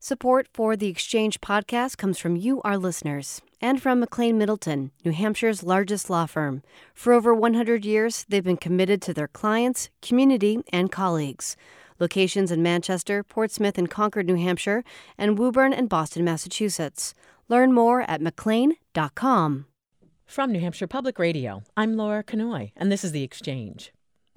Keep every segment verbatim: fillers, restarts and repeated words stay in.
Support for the Exchange podcast comes from you, our listeners, and from McLean Middleton, New Hampshire's largest law firm. For over one hundred years, they've been committed to their clients, community, and colleagues. Locations in Manchester, Portsmouth, and Concord, New Hampshire, and Woburn and Boston, Massachusetts. Learn more at mclean dot com. From New Hampshire Public Radio, I'm Laura Canoy, and this is The Exchange.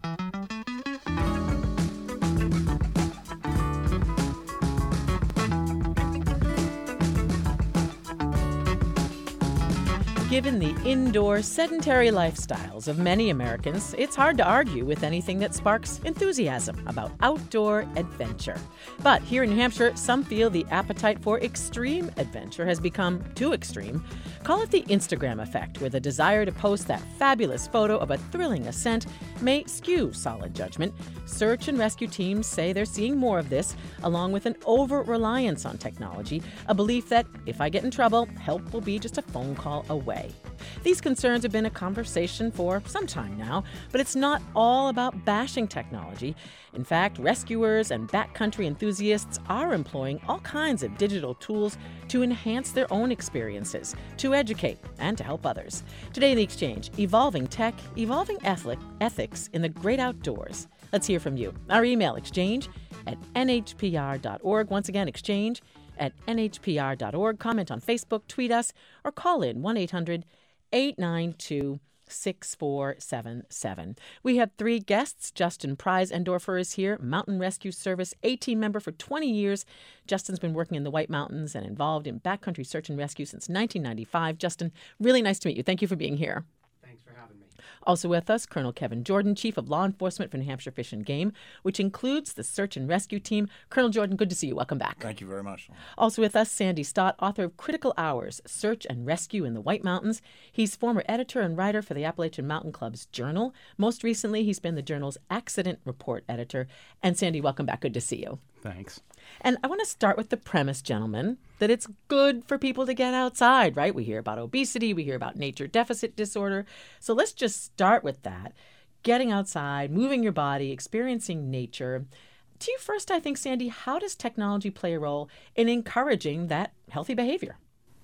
Given the indoor, sedentary lifestyles of many Americans, it's hard to argue with anything that sparks enthusiasm about outdoor adventure. But here in New Hampshire, some feel the appetite for extreme adventure has become too extreme. Call it the Instagram effect, where the desire to post that fabulous photo of a thrilling ascent may skew solid judgment. Search and rescue teams say they're seeing more of this, along with an over-reliance on technology, a belief that if I get in trouble, help will be just a phone call away. These concerns have been a conversation for some time now, but it's not all about bashing technology. In fact, rescuers and backcountry enthusiasts are employing all kinds of digital tools to enhance their own experiences, to educate, and to help others. Today in The Exchange, evolving tech, evolving ethic, ethics in the great outdoors. Let's hear from you. Our email, exchange at n h p r dot org. Once again, exchange at n h p r dot org. Comment on Facebook, tweet us, or call in one eight hundred eight nine two six four seven seven. We have three guests. Justin Prize-Endorfer is here, Mountain Rescue Service A-Team member for twenty years. Justin's been working in the White Mountains and involved in backcountry search and rescue since nineteen ninety-five. Justin, really nice to meet you. Thank you for being here. Thanks for having me. Also with us, Colonel Kevin Jordan, Chief of Law Enforcement for New Hampshire Fish and Game, which includes the Search and Rescue Team. Colonel Jordan, good to see you. Welcome back. Thank you very much. Also with us, Sandy Stott, author of Critical Hours, Search and Rescue in the White Mountains. He's former editor and writer for the Appalachian Mountain Club's Journal. Most recently, he's been the journal's Accident Report editor. And Sandy, welcome back. Good to see you. Thanks. And I want to start with the premise, gentlemen, that it's good for people to get outside, right? We hear about obesity, we hear about nature deficit disorder. So let's just start with that. Getting outside, moving your body, experiencing nature. To you first, I think, Sandy, how does technology play a role in encouraging that healthy behavior?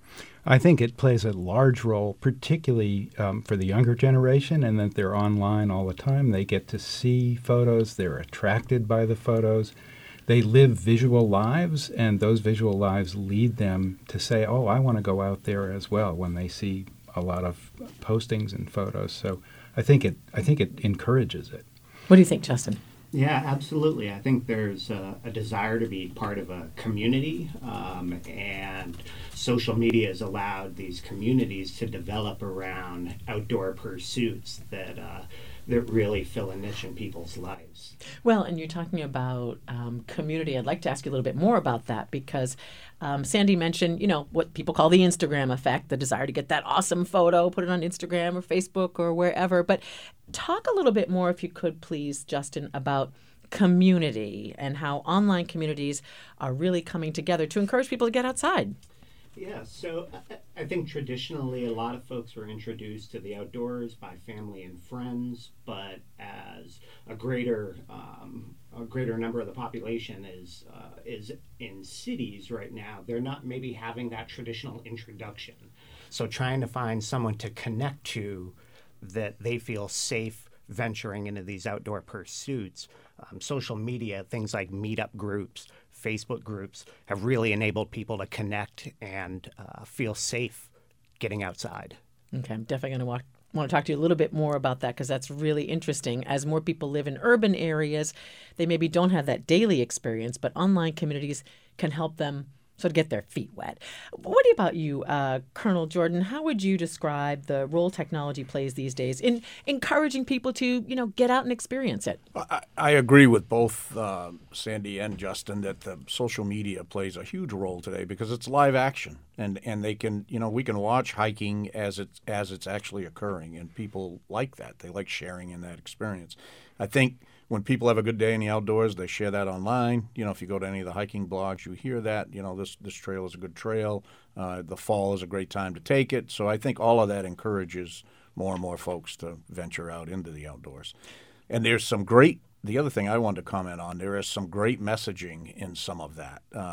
I think it plays a large role, particularly um, for the younger generation, and that they're online all the time. They get to see photos. They're attracted by the photos. They live visual lives, and those visual lives lead them to say, oh, I want to go out there as well when they see a lot of postings and photos. So I think it I think it encourages it. What do you think, Justin? Yeah, absolutely. I think there's a, a desire to be part of a community, um, and social media has allowed these communities to develop around outdoor pursuits that uh, that really fill a niche in people's lives. Well, and you're talking about um, community. I'd like to ask you a little bit more about that because um, Sandy mentioned, you know, what people call the Instagram effect, the desire to get that awesome photo, put it on Instagram or Facebook or wherever. But talk a little bit more, if you could, please, Justin, about community and how online communities are really coming together to encourage people to get outside. Yeah, so I, I think traditionally a lot of folks were introduced to the outdoors by family and friends, but as a greater um, a greater number of the population is uh, is in cities right now, they're not maybe having that traditional introduction. So trying to find someone to connect to that they feel safe venturing into these outdoor pursuits. Um, social media, things like meetup groups, Facebook groups have really enabled people to connect and uh, feel safe getting outside. Okay, I'm definitely going to walk, want to talk to you a little bit more about that because that's really interesting. As more people live in urban areas, they maybe don't have that daily experience, but online communities can help them sort of get their feet wet. What about you, uh, Colonel Jordan? How would you describe the role technology plays these days in encouraging people to, you know, get out and experience it? I, I agree with both uh, Sandy and Justin that the social media plays a huge role today because it's live action, and, and they can, you know, we can watch hiking as it's as it's actually occurring, and people like that. They like sharing in that experience. I think when people have a good day in the outdoors, they share that online. You know, if you go to any of the hiking blogs, you hear that. You know, this this trail is a good trail. Uh, the fall is a great time to take it. So I think all of that encourages more and more folks to venture out into the outdoors. And there's some great, the other thing I wanted to comment on, there is some great messaging in some of that. Uh,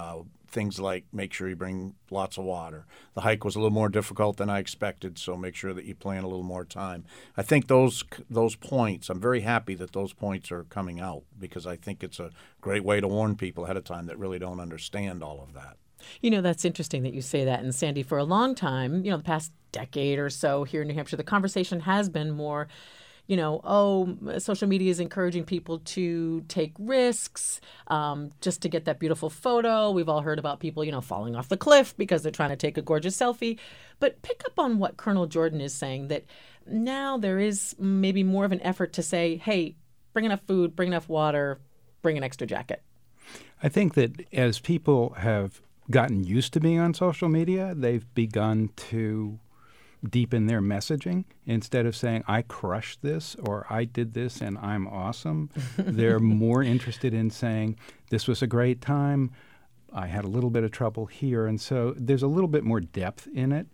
things like make sure you bring lots of water. The hike was a little more difficult than I expected, so make sure that you plan a little more time. I think those those points, I'm very happy that those points are coming out because I think it's a great way to warn people ahead of time that really don't understand all of that. You know, that's interesting that you say that. And Sandy, for a long time, you know, the past decade or so here in New Hampshire, the conversation has been more, you know, oh, social media is encouraging people to take risks um, just to get that beautiful photo. We've all heard about people, you know, falling off the cliff because they're trying to take a gorgeous selfie. But pick up on what Colonel Jordan is saying, that now there is maybe more of an effort to say, hey, bring enough food, bring enough water, bring an extra jacket. I think that as people have gotten used to being on social media, they've begun to deepen their messaging. Instead of saying, I crushed this or I did this and I'm awesome, they're more interested in saying, this was a great time, I had a little bit of trouble here. And so there's a little bit more depth in it.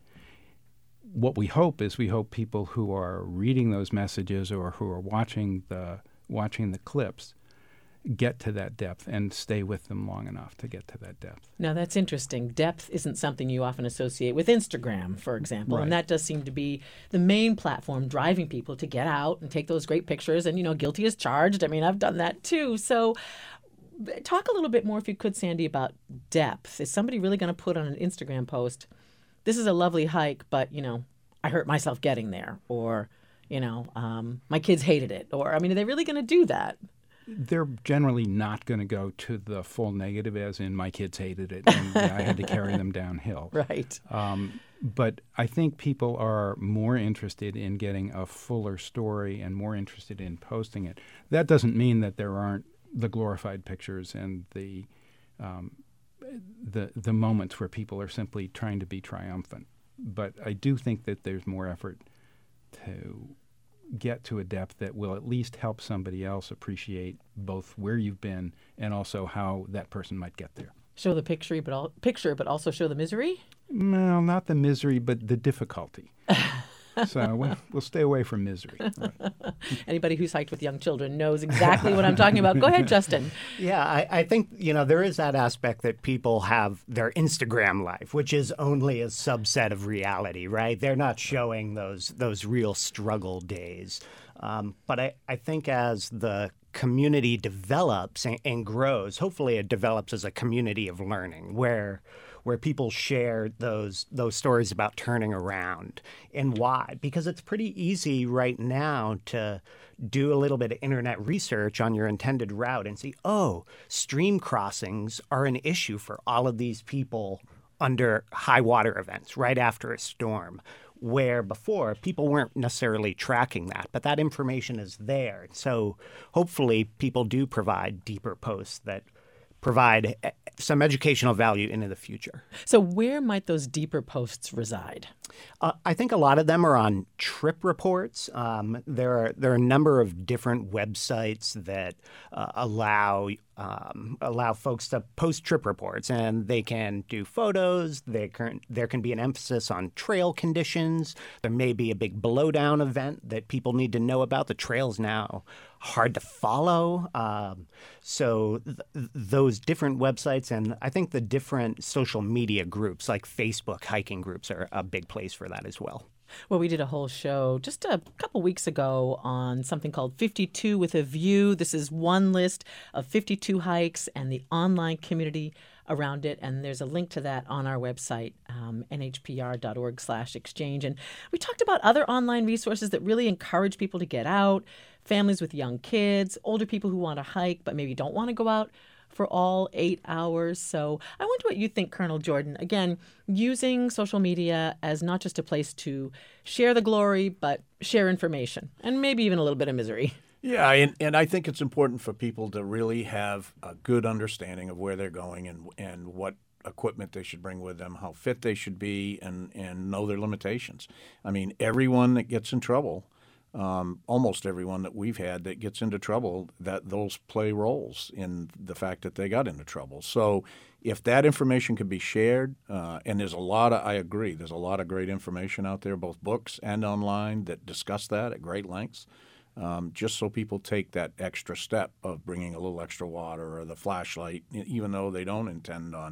What we hope is we hope people who are reading those messages or who are watching the watching the clips get to that depth and stay with them long enough to get to that depth. Now, that's interesting. Depth isn't something you often associate with Instagram, for example. Right. And that does seem to be the main platform driving people to get out and take those great pictures. And, you know, guilty as charged. I mean, I've done that too. So talk a little bit more, if you could, Sandy, about depth. Is somebody really going to put on an Instagram post, this is a lovely hike, but, you know, I hurt myself getting there, or, you know, um, my kids hated it, or, I mean, are they really going to do that? They're generally not going to go to the full negative, as in my kids hated it and I had to carry them downhill. Right. Um, but I think people are more interested in getting a fuller story and more interested in posting it. That doesn't mean that there aren't the glorified pictures and the um, the the moments where people are simply trying to be triumphant. But I do think that there's more effort to get to a depth that will at least help somebody else appreciate both where you've been and also how that person might get there. Show the picture, but all, picture, but also show the misery? Well, not the misery, but the difficulty. So we'll, we'll stay away from misery. Right. Anybody who's hiked with young children knows exactly what I'm talking about. Go ahead, Justin. Yeah, I, I think, you know, there is that aspect that people have their Instagram life, which is only a subset of reality, right? They're not showing those those real struggle days. Um, but I, I think as the community develops and, and grows, hopefully it develops as a community of learning where where people share those those stories about turning around and why. Because it's pretty easy right now to do a little bit of internet research on your intended route and see, oh, stream crossings are an issue for all of these people under high water events right after a storm, where before people weren't necessarily tracking that, but that information is there. So hopefully people do provide deeper posts that provide some educational value into the future. So where might those deeper posts reside? Uh, I think a lot of them are on trip reports. Um, there are there are a number of different websites that uh, allow um, allow folks to post trip reports, and they can do photos. They can there can be an emphasis on trail conditions. There may be a big blowdown event that people need to know about. The trail's now hard to follow. Um, so th- those different websites, and I think the different social media groups like Facebook hiking groups are a big place for that as well. Well, we did a whole show just a couple weeks ago on something called fifty-two with a View. This is one list of fifty-two hikes and the online community around it. And there's a link to that on our website, um, n h p r dot org slash exchange. And we talked about other online resources that really encourage people to get out, families with young kids, older people who want to hike but maybe don't want to go out for all eight hours. So I wonder what you think, Colonel Jordan. Again, using social media as not just a place to share the glory, but share information and maybe even a little bit of misery. Yeah, and, and I think it's important for people to really have a good understanding of where they're going and and what equipment they should bring with them, how fit they should be, and, and know their limitations. I mean, everyone that gets in trouble, Um, almost everyone that we've had that gets into trouble, that those play roles in the fact that they got into trouble. So if that information could be shared, uh, and there's a lot of, I agree, there's a lot of great information out there, both books and online, that discuss that at great lengths, um, just so people take that extra step of bringing a little extra water or the flashlight, even though they don't intend on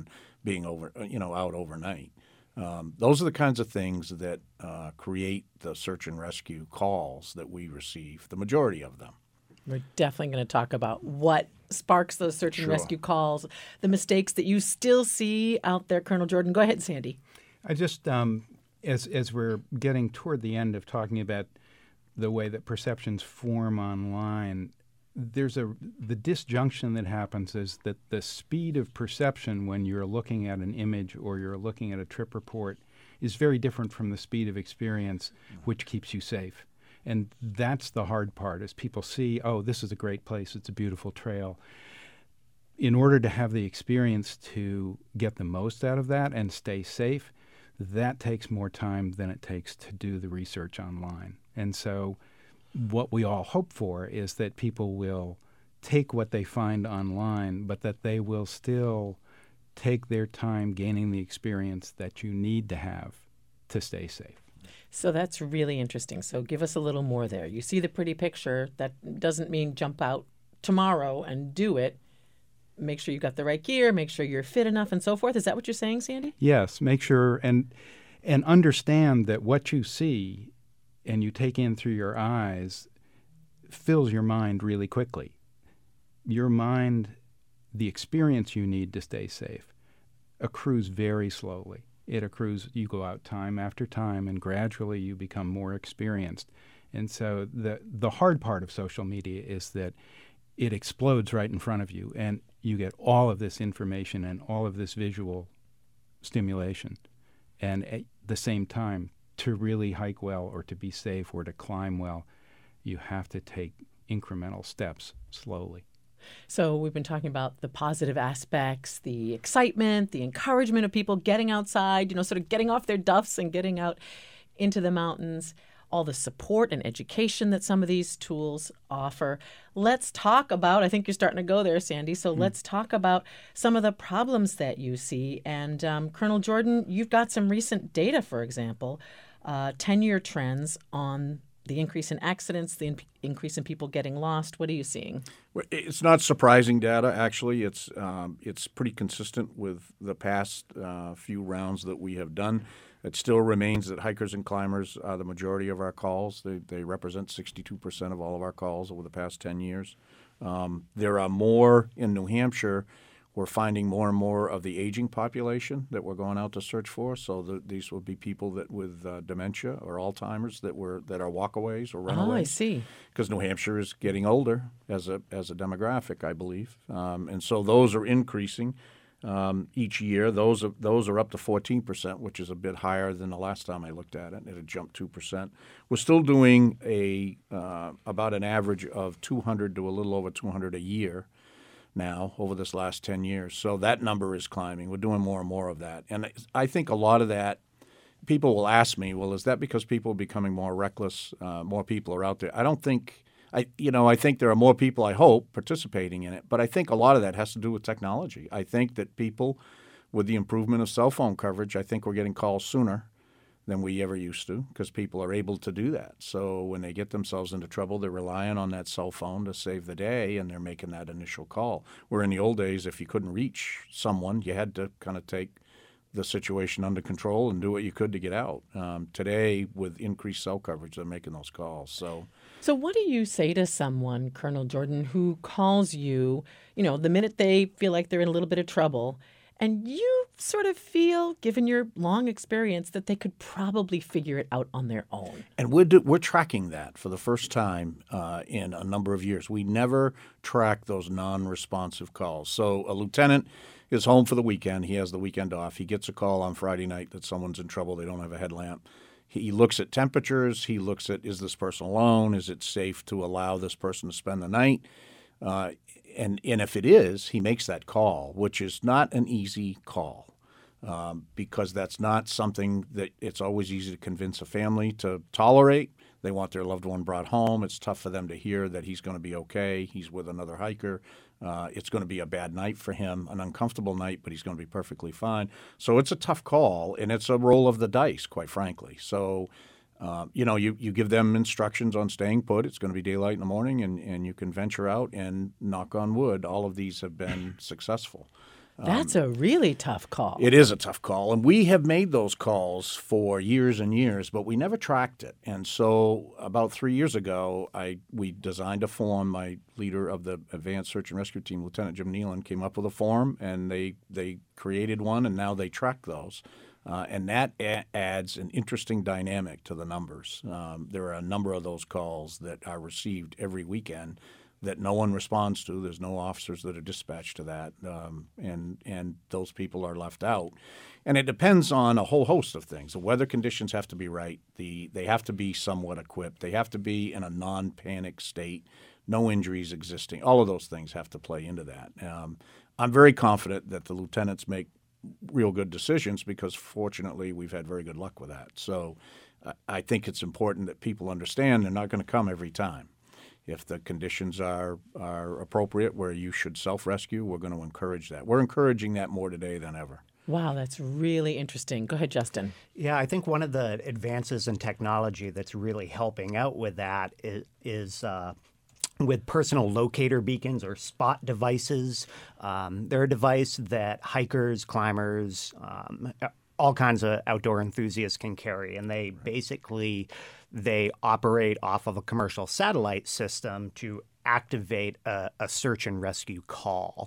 being over, you know, out overnight. Um, those are the kinds of things that uh, create the search and rescue calls that we receive, the majority of them. We're definitely going to talk about what sparks those search and Sure. rescue calls, the mistakes that you still see out there, Colonel Jordan. Go ahead, Sandy. I just, um, as as we're getting toward the end of talking about the way that perceptions form online, there's a the disjunction that happens is that the speed of perception when you're looking at an image or you're looking at a trip report is very different from the speed of experience, which keeps you safe. And that's the hard part, is people see, oh, this is a great place, it's a beautiful trail. In order to have the experience to get the most out of that and stay safe, that takes more time than it takes to do the research online. And so what we all hope for is that people will take what they find online, but that they will still take their time gaining the experience that you need to have to stay safe. So that's really interesting. So give us a little more there. You see the pretty picture. That doesn't mean jump out tomorrow and do it. Make sure you got the right gear, make sure you're fit enough and so forth. Is that what you're saying, Sandy? Yes, make sure and and understand that what you see and you take in through your eyes fills your mind really quickly. Your mind, the experience you need to stay safe, accrues very slowly. It accrues, you go out time after time, and gradually you become more experienced. And so the the hard part of social media is that it explodes right in front of you, and you get all of this information and all of this visual stimulation. And at the same time, to really hike well or to be safe or to climb well, you have to take incremental steps slowly. So we've been talking about the positive aspects, the excitement, the encouragement of people getting outside, you know, sort of getting off their duffs and getting out into the mountains, all the support and education that some of these tools offer. Let's talk about, I think you're starting to go there, Sandy, so mm. let's talk about some of the problems that you see. And um, Colonel Jordan, you've got some recent data, for example, uh, ten-year trends on the increase in accidents, the in- increase in people getting lost. What are you seeing? Well, it's not surprising data, actually. It's um, it's pretty consistent with the past uh, few rounds that we have done. It still remains that hikers and climbers are the majority of our calls. They, they represent sixty-two percent of all of our calls over the past ten years. Um, there are more in New Hampshire. We're finding more and more of the aging population that we're going out to search for. So the, these will be people that with uh, dementia or Alzheimer's that were that are walkaways or runaways. Oh, I see. Because New Hampshire is getting older as a as a demographic, I believe, um, and so those are increasing um, each year. Those are those are up to fourteen percent, which is a bit higher than the last time I looked at it. It had jumped two percent. We're still doing a uh, about an average of two hundred to a little over two hundred a year now over this last ten years. So that number is climbing. We're doing more and more of that. And I think a lot of that, people will ask me, well, is that because people are becoming more reckless, uh, more people are out there? I don't think, I you know, I think there are more people, I hope, participating in it. But I think a lot of that has to do with technology. I think that people, with the improvement of cell phone coverage, I think we're getting calls sooner than we ever used to because people are able to do that. So when they get themselves into trouble, they're relying on that cell phone to save the day, and they're making that initial call. Where in the old days, if you couldn't reach someone, you had to kind of take the situation under control and do what you could to get out. Um, today, with increased cell coverage, they're making those calls. So, so what do you say to someone, Colonel Jordan, who calls you, you know, the minute they feel like they're in a little bit of trouble, and you sort of feel, given your long experience, that they could probably figure it out on their own? And we're, do, we're tracking that for the first time uh, in a number of years. We never track those non-responsive calls. So a lieutenant is home for the weekend. He has the weekend off. He gets a call on Friday night that someone's in trouble. They don't have a headlamp. He looks at temperatures. He looks at, is this person alone? Is it safe to allow this person to spend the night? Uh, and, and if it is, he makes that call, which is not an easy call um, because that's not something that it's always easy to convince a family to tolerate. They want their loved one brought home. It's tough for them to hear that he's going to be okay. He's with another hiker. Uh, it's going to be a bad night for him, an uncomfortable night, but he's going to be perfectly fine. So it's a tough call, and it's a roll of the dice, quite frankly. So Uh, you know, you, you give them instructions on staying put. It's going to be daylight in the morning, and, and you can venture out and knock on wood. All of these have been successful. That's a really tough call. It is a tough call, and we have made those calls for years and years, but we never tracked it. And so about three years ago, I we designed a form. My leader of the Advanced Search and Rescue Team, Lieutenant Jim Nealon, came up with a form, and they, they created one, and now they track those. Uh, and that a- adds an interesting dynamic to the numbers. Um, there are a number of those calls that are received every weekend that no one responds to. There's no officers that are dispatched to that, um, and and those people are left out. And it depends on a whole host of things. The weather conditions have to be right. The they have to be somewhat equipped. They have to be in a non-panic state, no injuries existing. All of those things have to play into that. Um, I'm very confident that the lieutenants make real good decisions because, fortunately, we've had very good luck with that. So uh, I think it's important that people understand they're not going to come every time. If the conditions are, are appropriate where you should self-rescue, we're going to encourage that. We're encouraging that more today than ever. Wow, that's really interesting. Go ahead, Justin. Yeah, I think one of the advances in technology that's really helping out with that is, is uh, with personal locator beacons or spot devices. Um, they're a device that hikers, climbers, um, all kinds of outdoor enthusiasts can carry, and they basically they operate off of a commercial satellite system to activate a, a search and rescue call.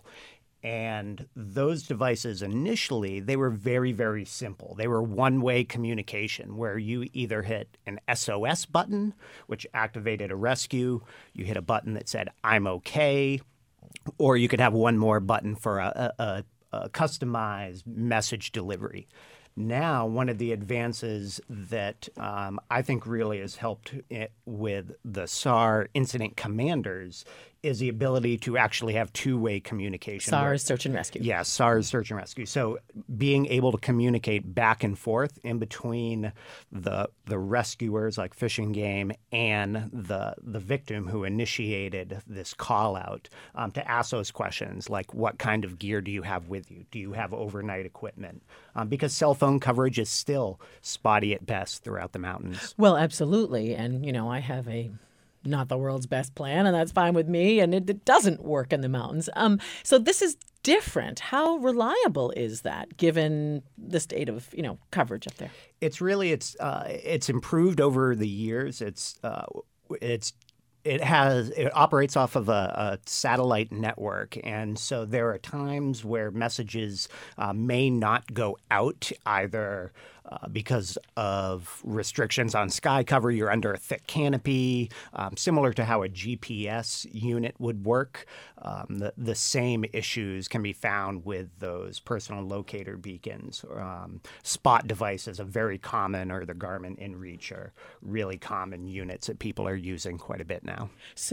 And those devices initially, they were very, very simple. They were one-way communication where you either hit an S O S button, which activated a rescue, you hit a button that said, I'm okay, or you could have one more button for a, a, a customized message delivery. Now, one of the advances that um, I think really has helped it with the S A R incident commanders is the ability to actually have two-way communication. S A R is search and rescue. Yes, yeah, S A R is search and rescue. So being able to communicate back and forth in between the the rescuers, like Fish and Game, and the the victim who initiated this call out um, to ask those questions, like what kind of gear do you have with you? Do you have overnight equipment? Um, because cell phone coverage is still spotty at best throughout the mountains. Well, absolutely. And, you know, I have a not the world's best plan, and that's fine with me, and it, it doesn't work in the mountains. Um, so this is different. How reliable is that, given the state of, you know, coverage up there? It's really, it's uh, it's improved over the years. It's uh, it's It has it operates off of a, a satellite network, and so there are times where messages uh, may not go out either uh, because of restrictions on sky cover. You're under a thick canopy, um, similar to how a G P S unit would work. Um, the the same issues can be found with those personal locator beacons. Um, spot devices are very common, or the Garmin InReach are really common units that people are using quite a bit now.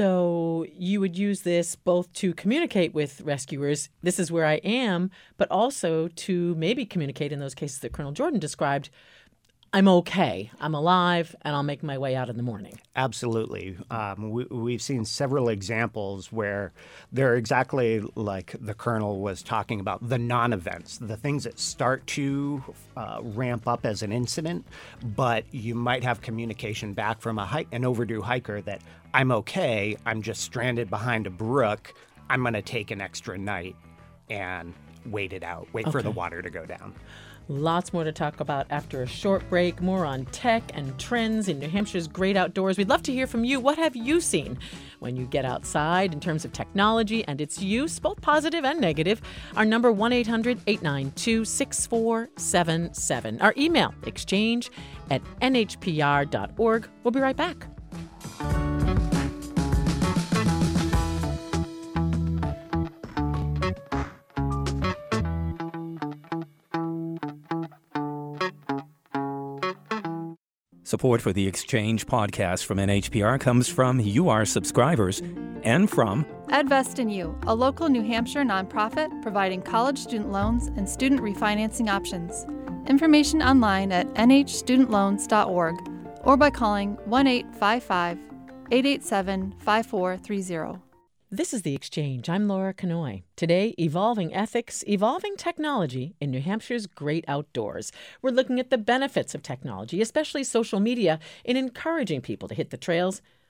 So you would use this both to communicate with rescuers, this is where I am, but also to maybe communicate in those cases that Colonel Jordan described, I'm okay, I'm alive, and I'll make my way out in the morning. Absolutely. Um, we, we've seen several examples where they're exactly like the Colonel was talking about, the non-events, the things that start to uh, ramp up as an incident, but you might have communication back from a hike, an overdue hiker that I'm okay, I'm just stranded behind a brook, I'm going to take an extra night and wait it out, wait okay. for the water to go down. Lots more to talk about after a short break. More on tech and trends in New Hampshire's great outdoors. We'd love to hear from you. What have you seen when you get outside in terms of technology and its use, both positive and negative? Our number, one eight hundred eight nine two six four seven seven. Our email, exchange at n h p r dot org. We'll be right back. Support for the Exchange podcast from N H P R comes from you, our subscribers, and from Edvest in You, a local New Hampshire nonprofit providing college student loans and student refinancing options. Information online at n h student loans dot org or by calling one eight five five, eight eight seven, five four three zero. This is The Exchange. I'm Laura Kanoy. Today, evolving ethics, evolving technology in New Hampshire's great outdoors. We're looking at the benefits of technology, especially social media, in encouraging people to hit the trails,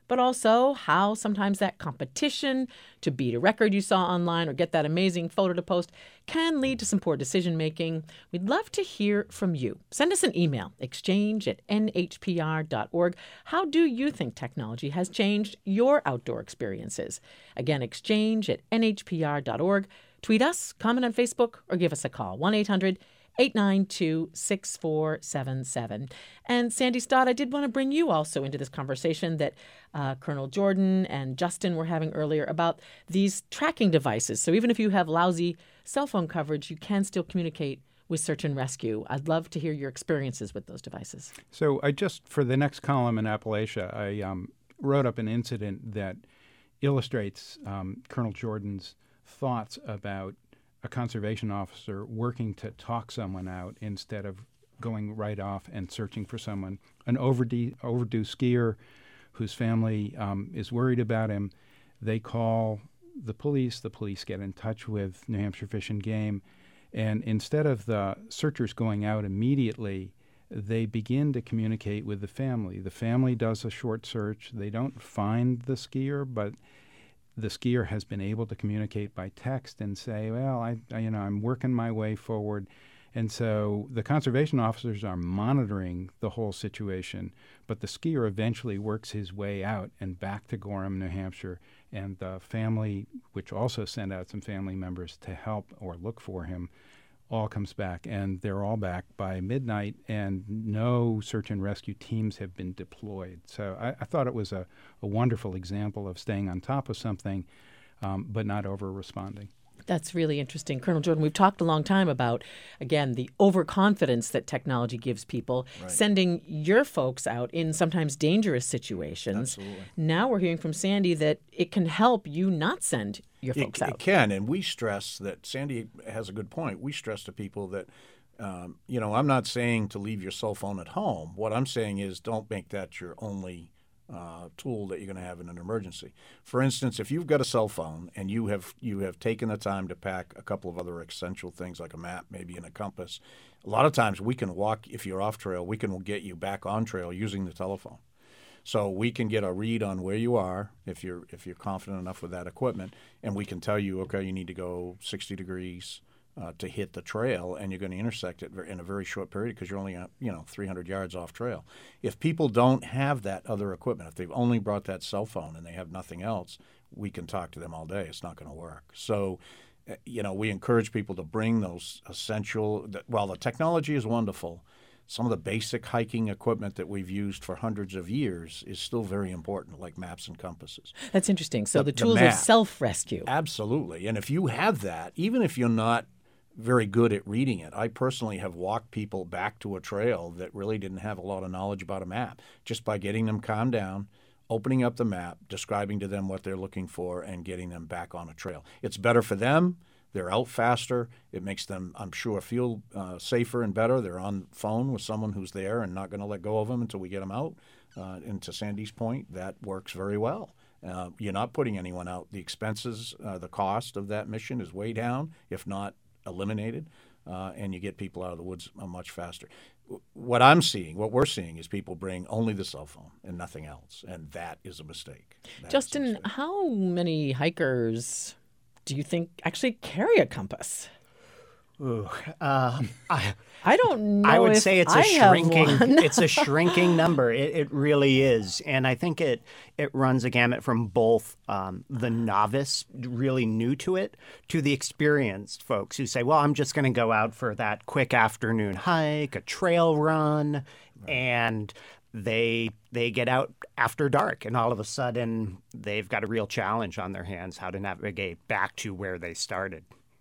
but also how sometimes that competition to beat a record you saw online or get that amazing photo to post can lead to some poor decision making. We'd love to hear from you. Send us an email, exchange at n h p r dot org. How do you think technology has changed your outdoor experiences? Again, exchange at n h p r dot org. Tweet us, comment on Facebook, or give us a call, one eight hundred eight nine two six four seven seven. And Sandy Stott, I did want to bring you also into this conversation that uh, Colonel Jordan and Justin were having earlier about these tracking devices. So even if you have lousy cell phone coverage, you can still communicate with search and rescue. I'd love to hear your experiences with those devices. So I just, for the next column in Appalachia, I um, wrote up an incident that illustrates um, Colonel Jordan's thoughts about a conservation officer working to talk someone out instead of going right off and searching for someone. An overdue, overdue skier whose family um, is worried about him, they call the police. The police get in touch with New Hampshire Fish and Game, and instead of the searchers going out immediately, they begin to communicate with the family. The family does a short search. They don't find the skier, but the skier has been able to communicate by text and say, well, I, I, you know, I'm working my way forward. And so the conservation officers are monitoring the whole situation, but the skier eventually works his way out and back to Gorham, New Hampshire, and the family, which also sent out some family members to help or look for him, all comes back, and they're all back by midnight, and no search and rescue teams have been deployed. So I, I thought it was a, a wonderful example of staying on top of something, um, but not over-responding. That's really interesting. Colonel Jordan, we've talked a long time about, again, the overconfidence that technology gives people, right, sending your folks out in sometimes dangerous situations. Absolutely. Now we're hearing from Sandy that it can help you not send your folks it, out. It can, and we stress that, Sandy has a good point, we stress to people that, um, you know, I'm not saying to leave your cell phone at home. What I'm saying is don't make that your only Uh, tool that you're going to have in an emergency. For instance, if you've got a cell phone and you have you have taken the time to pack a couple of other essential things like a map, maybe and a compass, a lot of times we can walk, if you're off trail, we can get you back on trail using the telephone. So we can get a read on where you are if you're if you're confident enough with that equipment, and we can tell you, okay, you need to go sixty degrees Uh, to hit the trail, and you're going to intersect it in a very short period because you're only, uh, you know, three hundred yards off trail. If people don't have that other equipment, if they've only brought that cell phone and they have nothing else, we can talk to them all day. It's not going to work. So, uh, you know, we encourage people to bring those essential, that, while the technology is wonderful, some of the basic hiking equipment that we've used for hundreds of years is still very important, like maps and compasses. That's interesting. So the, the tools the of self-rescue. Absolutely. And if you have that, even if you're not very good at reading it. I personally have walked people back to a trail that really didn't have a lot of knowledge about a map, just by getting them calmed down, opening up the map, describing to them what they're looking for, and getting them back on a trail. It's better for them. They're out faster. It makes them, I'm sure, feel uh, safer and better. They're on phone with someone who's there and not going to let go of them until we get them out. Uh, and to Sandy's point, that works very well. Uh, you're not putting anyone out. The expenses, uh, the cost of that mission is way down, if not eliminated, uh, and you get people out of the woods uh, much faster. What I'm seeing, what we're seeing, is people bring only the cell phone and nothing else, and that is a mistake. That Justin, a mistake. How many hikers do you think actually carry a compass? Ooh, uh, I, I don't know. I would if say it's I a have shrinking. one. It's a shrinking number. It, it really is, and I think it it runs a gamut from both um, the novice, really new to it, to the experienced folks who say, "Well, I'm just going to go out for that quick afternoon hike, a trail run," right. and they they get out after dark, and all of a sudden they've got a real challenge on their hands: how to navigate back to where they started.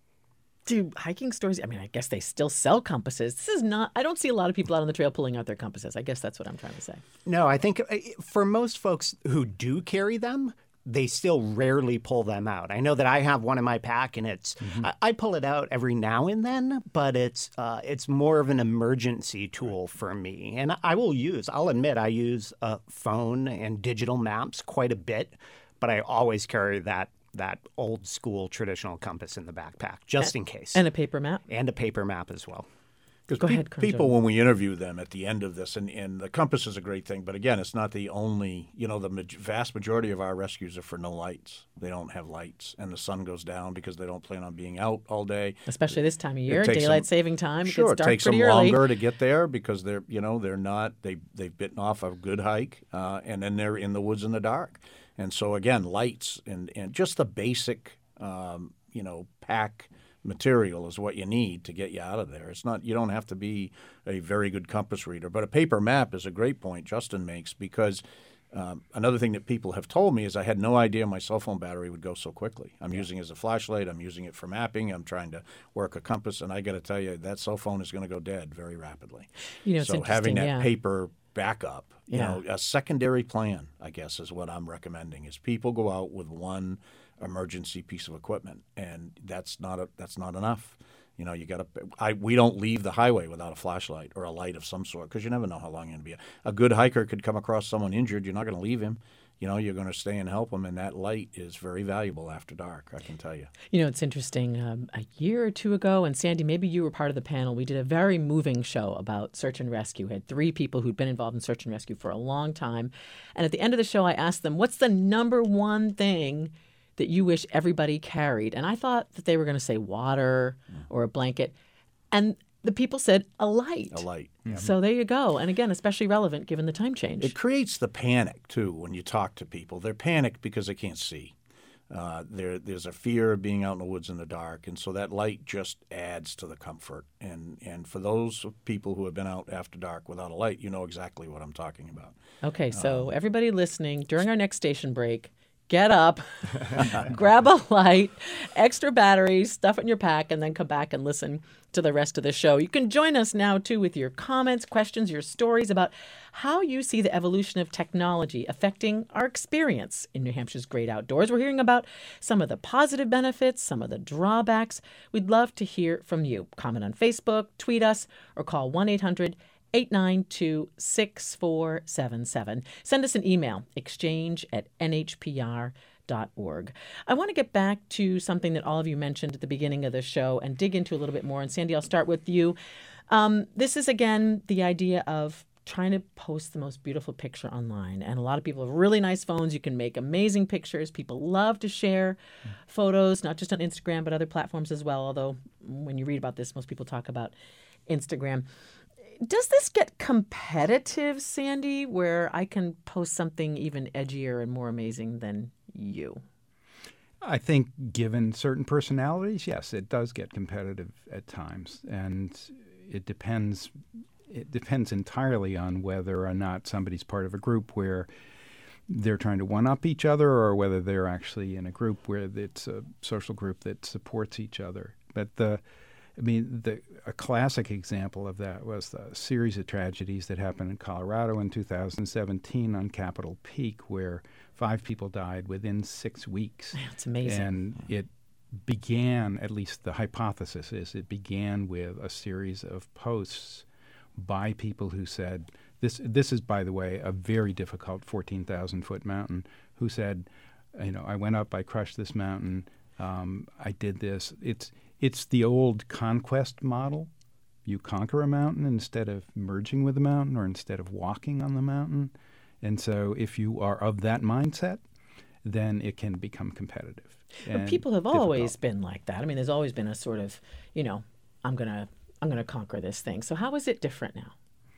Do hiking stores, I mean, I guess they still sell compasses. This is not, I don't see a lot of people out on the trail pulling out their compasses. I guess that's what I'm trying to say. No, I think for most folks who do carry them, they still rarely pull them out. I know that I have one in my pack, and it's mm-hmm. I, I pull it out every now and then, but it's uh, it's more of an emergency tool for me. And I will use, I'll admit, I use a phone and digital maps quite a bit, but I always carry that that old school traditional compass in the backpack, just in case. And a paper map. And a paper map as well. Because Go pe- ahead, Colonel people, Jordan. when we interview them at the end of this, and, and the compass is a great thing, but again, it's not the only, you know, the ma- vast majority of our rescues are for no lights. They don't have lights, and the sun goes down because they don't plan on being out all day. Especially this time of year, It takes daylight them- saving time. Sure, it it gets dark takes them pretty early. longer to get there because they're, you know, they're not, they, they've bitten off a good hike, uh, and then they're in the woods in the dark. And so, again, lights and, and just the basic, um, you know, pack material is what you need to get you out of there. It's not, you don't have to be a very good compass reader, but a paper map is a great point Justin makes because um, another thing that people have told me is I had no idea my cell phone battery would go so quickly. I'm yeah. using it as a flashlight. I'm using it for mapping. I'm trying to work a compass, and I got to tell you, that cell phone is going to go dead very rapidly. You know, it's so having that yeah. paper backup, you Yeah. know, a secondary plan, I guess, is what I'm recommending. Is people go out with one emergency piece of equipment, and that's not a, that's not enough. You know, you got to. I we don't leave the highway without a flashlight or a light of some sort because you never know how long you're going to be. A good hiker could come across someone injured. You're not going to leave him. You know, you're going to stay and help them, and that light is very valuable after dark, I can tell you. You know, it's interesting. Um, a year or two ago, and Sandy, maybe you were part of the panel, we did a very moving show about search and rescue. We had three people who'd been involved in search and rescue for a long time. And at the end of the show, I asked them, what's the number one thing that you wish everybody carried? And I thought that they were going to say water or a blanket. And the people said a light. A light. Yeah. So there you go. And again, especially relevant given the time change. It creates the panic, too, when you talk to people. They're panicked because they can't see. Uh, there, there's a fear of being out in the woods in the dark, and so that light just adds to the comfort. And, and for those people who have been out after dark without a light, you know exactly what I'm talking about. Okay, so Um, everybody listening, during our next station break, get up, grab a light, extra batteries, stuff it in your pack, and then come back and listen to the rest of the show. You can join us now, too, with your comments, questions, your stories about how you see the evolution of technology affecting our experience in New Hampshire's great outdoors. We're hearing about some of the positive benefits, some of the drawbacks. We'd love to hear from you. Comment on Facebook, tweet us, or call one eight hundred eight nine two six four seven seven. Send us an email, exchange at n h p r dot org. I want to get back to something that all of you mentioned at the beginning of the show and dig into a little bit more. And Sandy, I'll start with you. Um, this is, again, the idea of trying to post the most beautiful picture online. And a lot of people have really nice phones. You can make amazing pictures. People love to share mm. photos, not just on Instagram, but other platforms as well. Although when you read about this, most people talk about Instagram. Does this get competitive, Sandy, where I can post something even edgier and more amazing than you? I think given certain personalities, yes, it does get competitive at times. And it depends it depends entirely on whether or not somebody's part of a group where they're trying to one-up each other or whether they're actually in a group where it's a social group that supports each other. But the I mean, the, a classic example of that was the series of tragedies that happened in Colorado in two thousand seventeen on Capitol Peak, where five people died within six weeks. That's amazing. And it began, at least the hypothesis is, it began with a series of posts by people who said, this, this is, by the way, a very difficult fourteen thousand foot mountain, who said, you know, I went up, I crushed this mountain, um, I did this. It's It's the old conquest model. You conquer a mountain instead of merging with the mountain or instead of walking on the mountain. And so if you are of that mindset, then it can become competitive. But people have difficult. always been like that. I mean, there's always been a sort of, you know, I'm going to I'm going to conquer this thing. So how is it different now?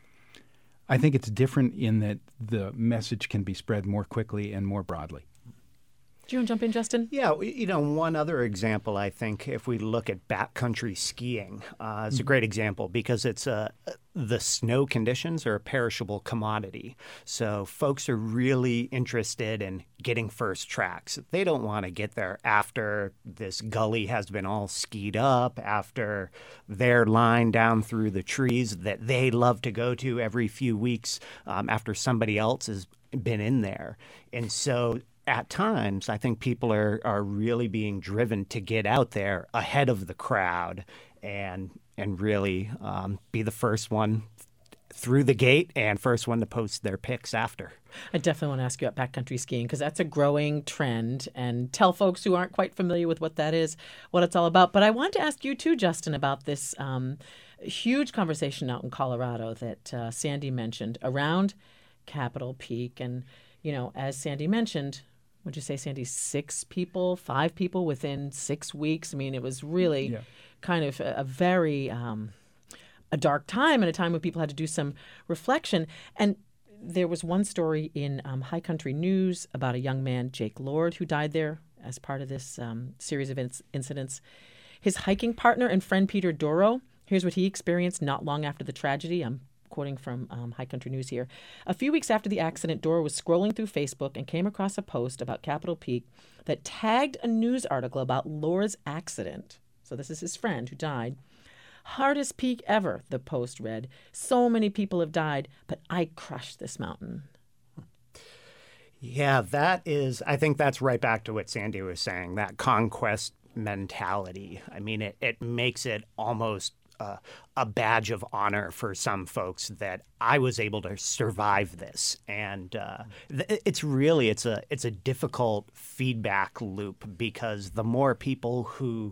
I think it's different in that the message can be spread more quickly and more broadly. Do you want to jump in, Justin? Yeah, you know, one other example, I think, if we look at backcountry skiing, uh, it's mm-hmm. a great example because it's a, the snow conditions are a perishable commodity. So folks are really interested in getting first tracks. They don't want to get there after this gully has been all skied up, after their line down through the trees that they love to go to every few weeks, um, after somebody else has been in there. And so at times, I think people are, are really being driven to get out there ahead of the crowd and and really um, be the first one through the gate and first one to post their pics after. I definitely want to ask you about backcountry skiing because that's a growing trend, and tell folks who aren't quite familiar with what that is what it's all about. But I want to ask you too, Justin, about this um, A huge conversation out in Colorado that uh, Sandy mentioned around Capitol Peak. And, you know, as Sandy mentioned, would you say, Sandy, six people, five people within six weeks? I mean, it was really yeah. kind of a, a very um, a dark time, and a time when people had to do some reflection. And there was one story in um, High Country News about a young man, Jake Lord, who died there as part of this um, series of inc- incidents. His hiking partner and friend, Peter Doro, here's what he experienced not long after the tragedy. I'm quoting from um, High Country News here. A few weeks after the accident, Doro was scrolling through Facebook and came across a post about Capitol Peak that tagged a news article about Lord's accident. So this is his friend who died. Hardest peak ever, the post read. So many people have died, but I crushed this mountain. Yeah, that is, I think that's right back to what Sandy was saying, that conquest mentality. I mean, it, it makes it almost uh, a badge of honor for some folks that I was able to survive this. And uh, th- it's really, it's a, it's a difficult feedback loop, because the more people who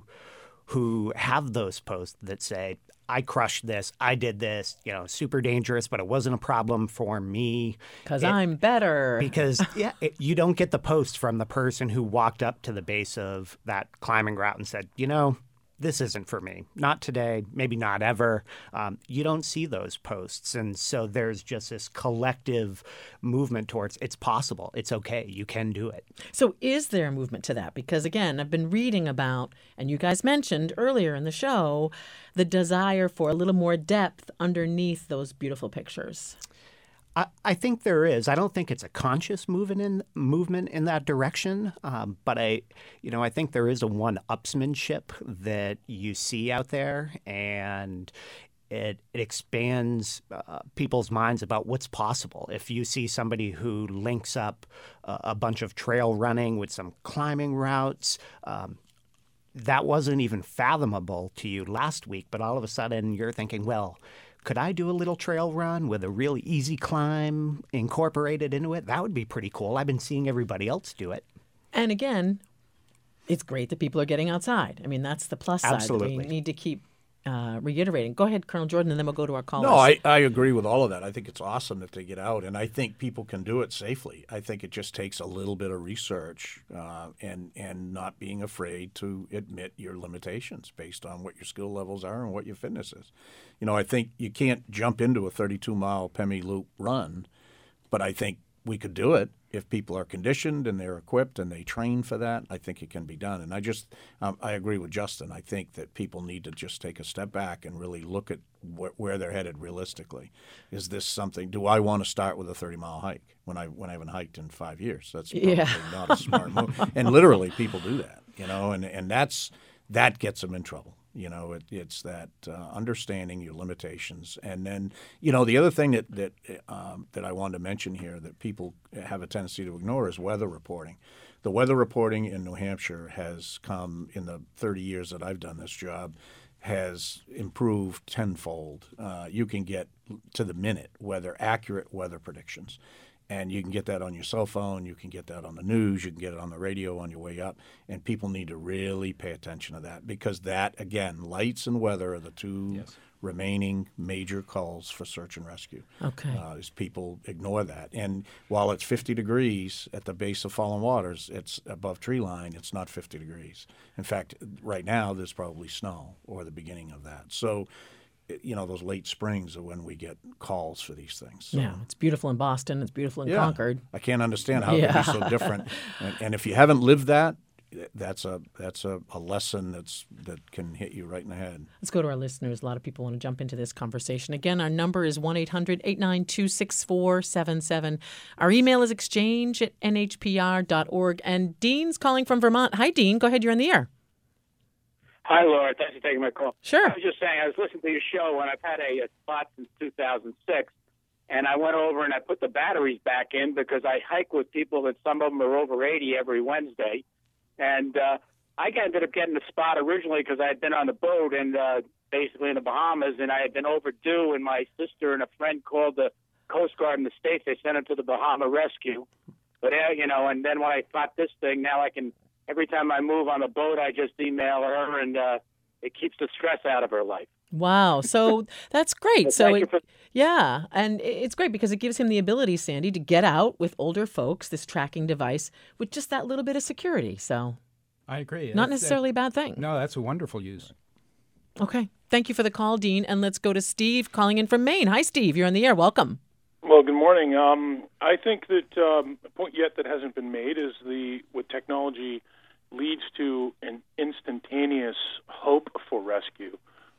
who have those posts that say, I crushed this, I did this, you know, super dangerous, but it wasn't a problem for me. Because I'm better. Because, yeah, it, you don't get the post from the person who walked up to the base of that climbing route and said, you know, this isn't for me. Not today, maybe not ever. Um, you don't see those posts. And so there's just this collective movement towards it's possible. It's okay. You can do it. So is there a movement to that? Because, again, I've been reading about, and you guys mentioned earlier in the show, the desire for a little more depth underneath those beautiful pictures. I, I think there is. I don't think it's a conscious movement in movement in that direction, um, but I, you know, I think there is a one-upsmanship that you see out there, and it it expands uh, people's minds about what's possible. If you see somebody who links up uh, a bunch of trail running with some climbing routes. Um, that wasn't even fathomable to you last week, but all of a sudden you're thinking, well, could I do a little trail run with a really easy climb incorporated into it? That would be pretty cool. I've been seeing everybody else do it. And again, it's great that people are getting outside. I mean, that's the plus side Absolutely. that we need to keep uh, reiterating. Go ahead, Colonel Jordan, and then we'll go to our callers. No, I, I agree with all of that. I think it's awesome that they get out, and I think people can do it safely. I think it just takes a little bit of research uh, and, and not being afraid to admit your limitations based on what your skill levels are and what your fitness is. You know, I think you can't jump into a thirty-two mile Pemi Loop run, but I think we could do it if people are conditioned and they're equipped and they train for that. I think it can be done. And I just, um, I agree with Justin. I think that people need to just take a step back and really look at wh- where they're headed realistically. Is this something? Do I want to start with a thirty mile hike when I when I haven't hiked in five years? That's probably yeah. not a smart move. And literally, people do that. You know, and and that's that gets them in trouble. You know, it, it's that uh, understanding your limitations. And then, you know, the other thing that that um, that I wanted to mention here that people have a tendency to ignore is weather reporting. The weather reporting in New Hampshire has come, in the thirty years that I've done this job, has improved tenfold. Uh, you can get to the minute weather, accurate weather predictions. And you can get that on your cell phone. You can get that on the news. You can get it on the radio on your way up. And people need to really pay attention to that, because that, again, lights and weather are the two yes. remaining major calls for search and rescue. Okay. Uh, is people ignore that. And while it's fifty degrees at the base of Fallen Waters, it's above tree line, it's not fifty degrees. In fact, right now there's probably snow or the beginning of that. So, you know, those late springs are when we get calls for these things. So, yeah, it's beautiful in Boston. It's beautiful in yeah, Concord. I can't understand how yeah. it can be so different. And, and if you haven't lived that, that's a that's a, a lesson that's that can hit you right in the head. Let's go to our listeners. A lot of people want to jump into this conversation. Again, our number is one eight hundred eight nine two six four seven seven. Our email is exchange at n h p r dot org. And Dean's calling from Vermont. Hi, Dean. Go ahead. You're on the air. Hi, Laura. Thanks for taking my call. Sure. I was just saying, I was listening to your show, and I've had a, a spot since two thousand six, and I went over and I put the batteries back in because I hike with people that some of them are over eighty every Wednesday. And uh, I ended up getting the spot originally because I had been on the boat and uh, basically in the Bahamas, and I had been overdue, and my sister and a friend called the Coast Guard in the States. They sent him to the Bahama Rescue. But, uh, you know, and then when I bought this thing, now I can... Every time I move on the boat, I just email her, and uh, it keeps the stress out of her life. Wow. So that's great. Well, so thank it, you for- yeah, and it- it's great because it gives him the ability, Sandy, to get out with older folks, this tracking device, with just that little bit of security. So I agree. not That's- necessarily a bad thing. No, that's a wonderful use. Okay. Thank you for the call, Dean. And let's go to Steve calling in from Maine. Hi, Steve. You're on the air. Welcome. Well, good morning. Um, I think that um, a point yet that hasn't been made is the what technology leads to an instantaneous hope for rescue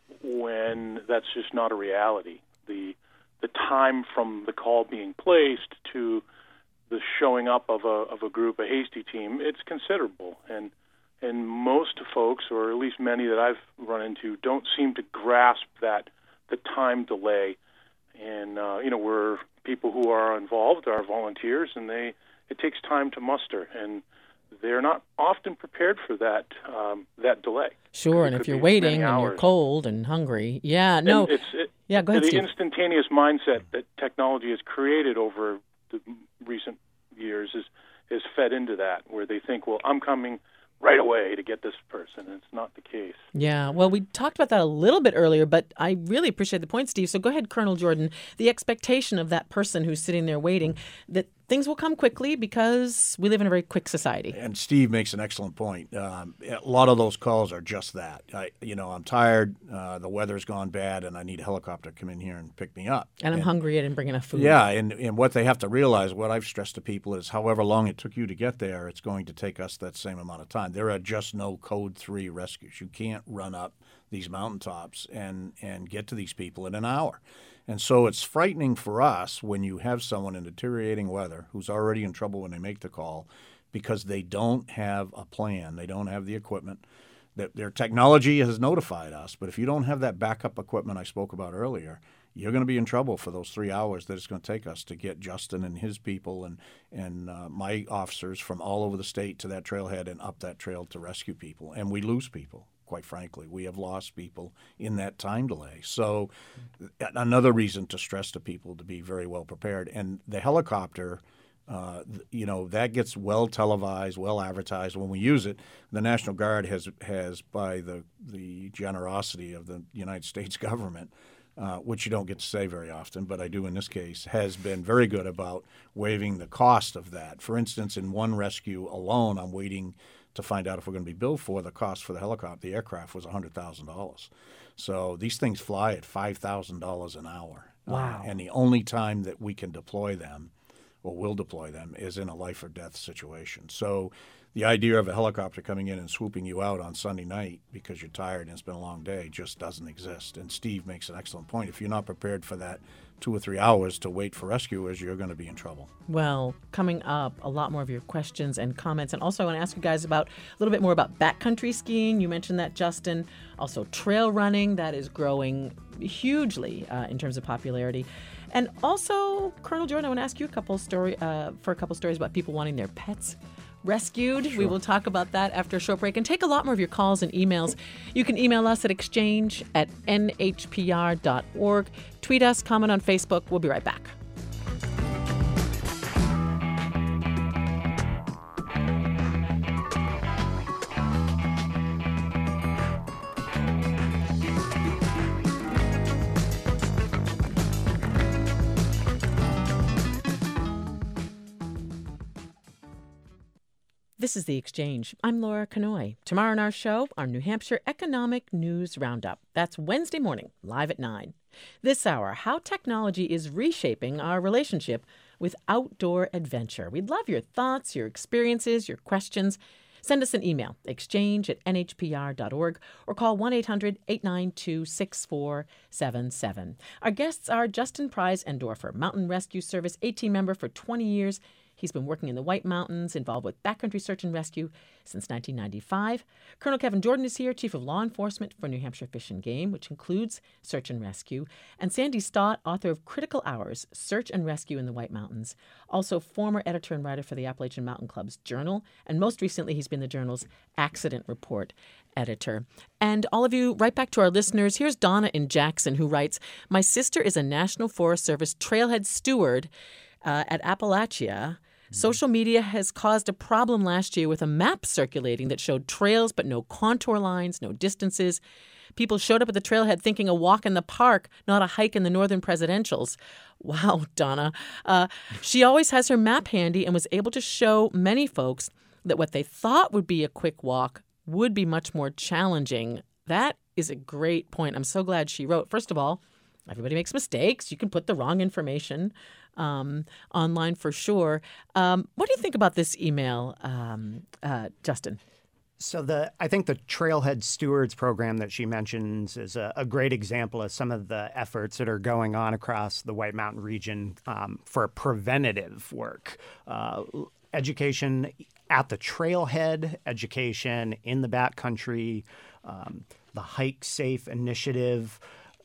when that's just not a reality. The the time from the call being placed to the showing up of a of a group, a hasty team, it's considerable, and and most folks, or at least many that I've run into, don't seem to grasp that the time delay. And uh, you know, we're people who are involved are volunteers, and they it takes time to muster, and they're not often prepared for that um, that delay. Sure, It and if could you're be waiting many and you're hours. cold and hungry, yeah, no, And it's, it, yeah, go ahead, the Steve. instantaneous mindset that technology has created over the recent years is is fed into that, where they think, well, I'm coming right away to get this person. And it's not the case. Yeah, well, we talked about that a little bit earlier, but I really appreciate the point, Steve. So go ahead, Colonel Jordan. The expectation of that person who's sitting there waiting that things will come quickly because we live in a very quick society. And Steve makes an excellent point. Um, a lot of those calls are just that. I, you know, I'm tired, uh, the weather's gone bad, and I need a helicopter to come in here and pick me up. And I'm hungry and bring enough food. Yeah, and, and what they have to realize, what I've stressed to people is however long it took you to get there, it's going to take us that same amount of time. There are just no code three rescues. You can't run up these mountaintops and, and get to these people in an hour. And so it's frightening for us when you have someone in deteriorating weather who's already in trouble when they make the call because they don't have a plan. They don't have the equipment. That their technology has notified us, but if you don't have that backup equipment I spoke about earlier, you're going to be in trouble for those three hours that it's going to take us to get Justin and his people and, and uh, my officers from all over the state to that trailhead and up that trail to rescue people. And we lose people. Quite frankly, we have lost people in that time delay. So another reason to stress to people to be very well prepared. And the helicopter, uh, you know, that gets well televised, well advertised. When we use it, the National Guard has, has by the, the generosity of the United States government, uh, which you don't get to say very often, but I do in this case, has been very good about waiving the cost of that. For instance, in one rescue alone, I'm waiting to find out if we're going to be billed for, the cost for the helicopter, the aircraft was one hundred thousand dollars. So these things fly at five thousand dollars an hour. Wow. Uh, and the only time that we can deploy them or will deploy them is in a life or death situation. So the idea of a helicopter coming in and swooping you out on Sunday night because you're tired and it's been a long day just doesn't exist. And Steve makes an excellent point. If you're not prepared for that two or three hours to wait for rescuers, you're going to be in trouble. Well, coming up, a lot more of your questions and comments. And also I want to ask you guys about a little bit more about backcountry skiing. You mentioned that, Justin. Also trail running, that is growing hugely uh, in terms of popularity. And also, Colonel Jordan, I want to ask you a couple story uh, for a couple stories about people wanting their pets rescued. Sure. We will talk about that after a short break and take a lot more of your calls and emails. You can email us at exchange at n h p r dot org. Tweet us, comment on Facebook. We'll be right back. This is The Exchange. I'm Laura Kanoy. Tomorrow on our show, our New Hampshire Economic News Roundup. That's Wednesday morning, live at nine. This hour, how technology is reshaping our relationship with outdoor adventure. We'd love your thoughts, your experiences, your questions. Send us an email, exchange at n h p r dot org, or call one eight hundred eight nine two six four seven seven. Our guests are Justin Price-Endorfer, Mountain Rescue Service A-Team member for twenty years. He's been working in the White Mountains, involved with backcountry search and rescue since nineteen ninety-five. Colonel Kevin Jordan is here, Chief of Law Enforcement for New Hampshire Fish and Game, which includes search and rescue. And Sandy Stott, author of Critical Hours, Search and Rescue in the White Mountains. Also former editor and writer for the Appalachian Mountain Club's Journal. And most recently, he's been the journal's Accident Report editor. And all of you, right back to our listeners, here's Donna in Jackson who writes, my sister is a National Forest Service trailhead steward uh, at Appalachia. Social media has caused a problem last year with a map circulating that showed trails but no contour lines, no distances. People showed up at the trailhead thinking a walk in the park, not a hike in the northern presidentials. Wow, Donna. Uh, she always has her map handy and was able to show many folks that what they thought would be a quick walk would be much more challenging. That is a great point. I'm so glad she wrote. First of all, everybody makes mistakes. You can put the wrong information um, online for sure. Um, what do you think about this email, um, uh, Justin? So the I think the Trailhead Stewards program that she mentions is a, a great example of some of the efforts that are going on across the White Mountain region um, for preventative work. Uh, education at the trailhead, education in the backcountry, um, the Hike Safe Initiative,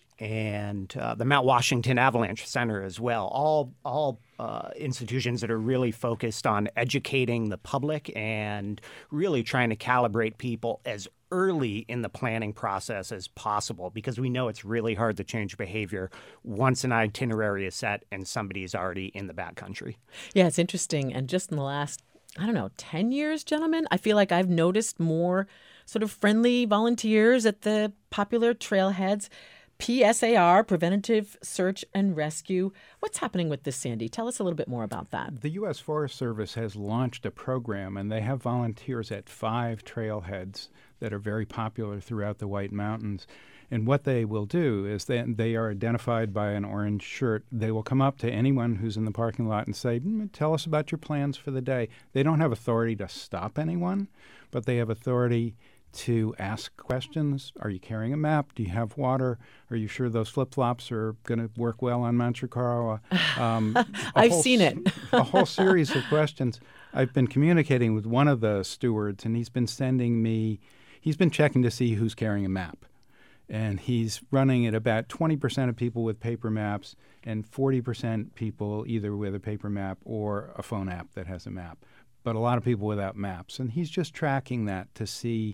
and uh, the Mount Washington Avalanche Center as well. All all uh, institutions that are really focused on educating the public and really trying to calibrate people as early in the planning process as possible, because we know it's really hard to change behavior once an itinerary is set and somebody is already in the backcountry. Yeah, it's interesting. And just in the last, I don't know, ten years, gentlemen, I feel like I've noticed more sort of friendly volunteers at the popular trailheads. P S A R, Preventative Search and Rescue. What's happening with this, Sandy? Tell us a little bit more about that. The U S Forest Service has launched a program, and they have volunteers at five trailheads that are very popular throughout the White Mountains. And what they will do is they, they are identified by an orange shirt. They will come up to anyone who's in the parking lot and say, mm, tell us about your plans for the day. They don't have authority to stop anyone, but they have authority to ask questions. Are you carrying a map? Do you have water? Are you sure those flip-flops are going to work well on Mount Chicarawa? Um, I've seen it. A whole series of questions. I've been communicating with one of the stewards, and he's been sending me, he's been checking to see who's carrying a map. And he's running at about twenty percent of people with paper maps and forty percent people either with a paper map or a phone app that has a map. But a lot of people without maps. And he's just tracking that to see